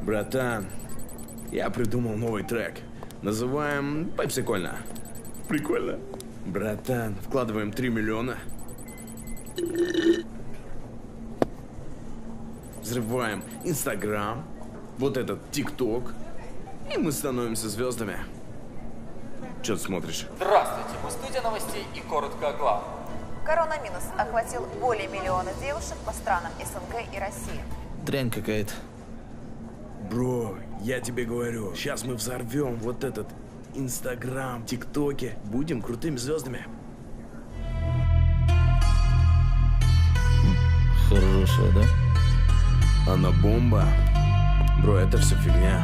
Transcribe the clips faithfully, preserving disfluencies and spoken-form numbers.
Братан, я придумал новый трек. Называем «Попсикольно». Прикольно. Братан, вкладываем три миллиона. Взрываем Инстаграм, вот этот ТикТок, и мы становимся звездами. Че ты смотришь? Здравствуйте, мы студия новостей и коротко о главном. Коронавирус охватил более миллиона девушек по странам СНГ и России. Дрянь какая-то. Бро, я тебе говорю, сейчас мы взорвем вот этот Инстаграм, ТикТоки, будем крутыми звездами. Хорошая, да? Она бомба. Бро, это все фигня.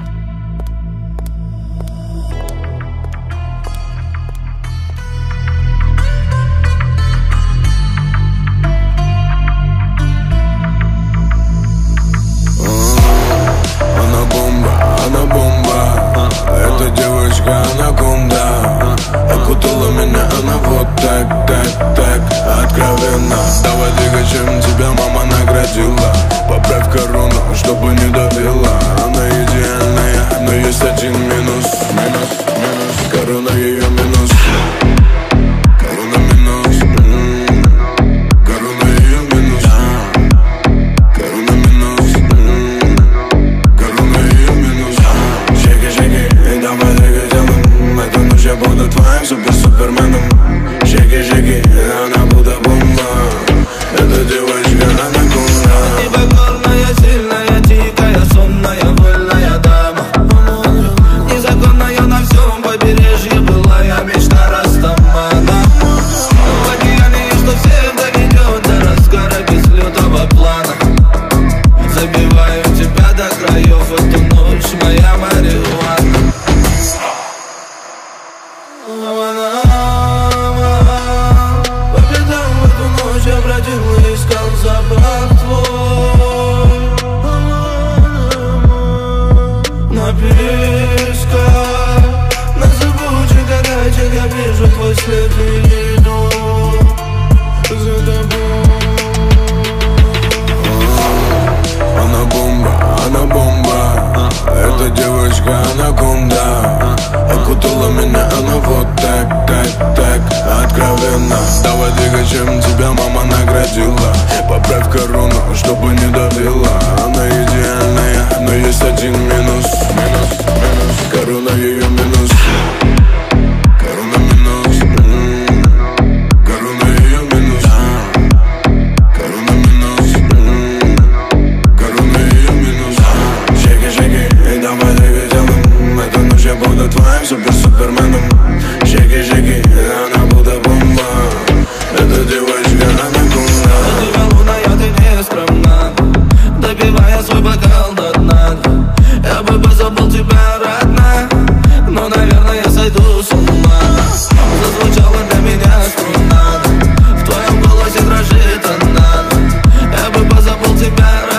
Она бомба, она бомба. Эта девочка анаконда. Окутала меня она вот так, так, так откровенно. Давай двигай, чем тебя мама наградила. Поправь корону, чтобы не давила. Она идеальная, но есть один минус. Минус, минус, корона ее минус. Корона минус, м-м. Корона ее минус. Корона минус, м-м. Корона ее минус. Шейки, шейки, и давай двигай телом. Эту ночь я буду твоим супер-суперменом. Шейки, шейки, она будто бомба. Эта девочка анаконда. Непокорная, сильная, дикая, сонная, вольная дама. Незаконная на всем побережье былая мечта Растамана. В океане, что всех доведет до разгара без лютого плана. Забиваю тебя до краев, эту ночь моя марихуана. По пятам в эту ночь я бродил и искал запах твой. На песках, на зыбучих горячек я вижу твой след и иду за тобой. Она бомба, она бомба. Эта девочка анаконда. Окутала меня она вот так, так, так откровенно. Давай двигай, чем тебя мама наградила. Поправь корону, чтобы не давила. Она идеальная, но есть один минус. Минус, минус, корона ее минус. Корона минус, м-м. Корона ее минус. Корона минус, м-м. Корона ее минус. Шейки, шейки, и давай двигай телом. Эту ночь я буду твоим супер-суперменом. Шейки, шейки, она будто бомба. Эта девочка анаконда. Тебя лунная, ты не скромна, допивая свой бокал до дна. Я бы позабыл тебя, родная, но, наверное, я сойду с ума. Зазвучала для меня струна, в твоем голосе дрожит она. Я бы позабыл тебя,